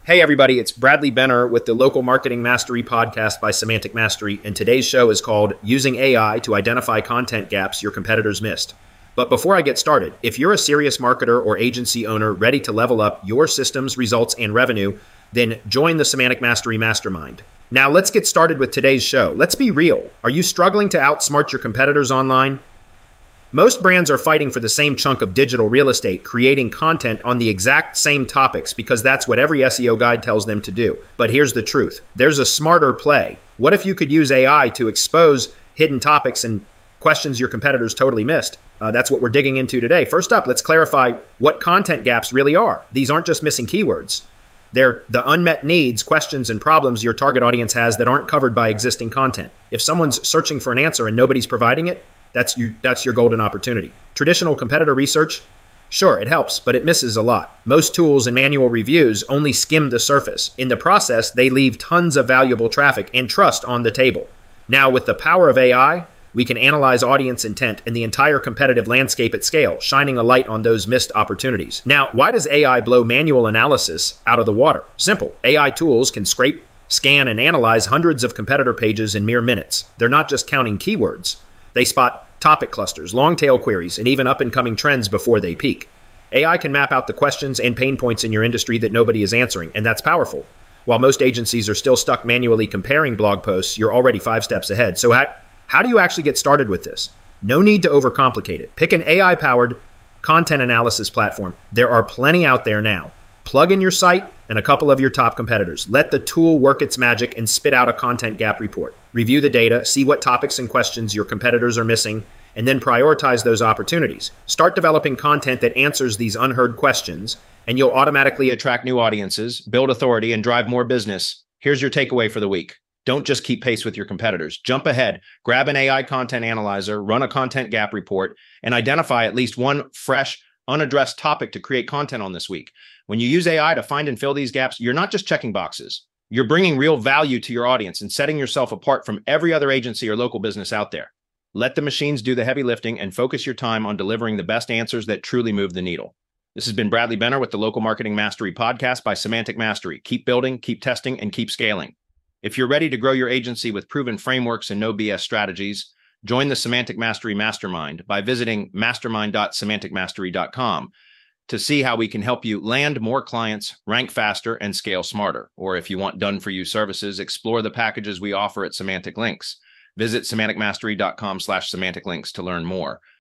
Hey everybody, it's Bradley Benner with the Local Marketing Mastery podcast by Semantic Mastery, and today's show is called Using AI to Identify Content Gaps Your Competitors Missed. But before I get started, if you're a serious marketer or agency owner ready to level up your systems, results, and revenue, then join the Semantic Mastery Mastermind. Now let's get started with today's show. Let's be real. Are you struggling to outsmart your competitors online? Most brands are fighting for the same chunk of digital real estate, creating content on the exact same topics because that's what every SEO guide tells them to do. But here's the truth. There's a smarter play. What if you could use AI to expose hidden topics and questions your competitors totally missed? That's what we're digging into today. First up, let's clarify what content gaps really are. These aren't just missing keywords. They're the unmet needs, questions, and problems your target audience has that aren't covered by existing content. If someone's searching for an answer and nobody's providing it, that's your golden opportunity. Traditional competitor research, sure, it helps, but it misses a lot. Most tools and manual reviews only skim the surface. In the process, they leave tons of valuable traffic and trust on the table. Now, with the power of AI, we can analyze audience intent and the entire competitive landscape at scale, shining a light on those missed opportunities. Now, why does AI blow manual analysis out of the water? Simple. AI tools can scrape, scan, and analyze hundreds of competitor pages in mere minutes. They're not just counting keywords. They spot topic clusters, long-tail queries, and even up-and-coming trends before they peak. AI can map out the questions and pain points in your industry that nobody is answering, and that's powerful. While most agencies are still stuck manually comparing blog posts, you're already 5 steps ahead. So how do you actually get started with this? No need to overcomplicate it. Pick an AI-powered content analysis platform. There are plenty out there now. Plug in your site and a couple of your top competitors. Let the tool work its magic and spit out a content gap report. Review the data, see what topics and questions your competitors are missing, and then prioritize those opportunities. Start developing content that answers these unheard questions, and you'll automatically attract new audiences, build authority, and drive more business. Here's your takeaway for the week. Don't just keep pace with your competitors. Jump ahead, grab an AI content analyzer, run a content gap report, and identify at least one fresh, unaddressed topic to create content on this week. When you use AI to find and fill these gaps, you're not just checking boxes. You're bringing real value to your audience and setting yourself apart from every other agency or local business out there. Let the machines do the heavy lifting and focus your time on delivering the best answers that truly move the needle. This has been Bradley Benner with the Local Marketing Mastery podcast by Semantic Mastery. Keep building, keep testing, and keep scaling. If you're ready to grow your agency with proven frameworks and no BS strategies, join the Semantic Mastery Mastermind by visiting mastermind.semanticmastery.com to see how we can help you land more clients, rank faster, and scale smarter. Or if you want done-for-you services, explore the packages we offer at Semantic Links. Visit semanticmastery.com/semanticlinks to learn more.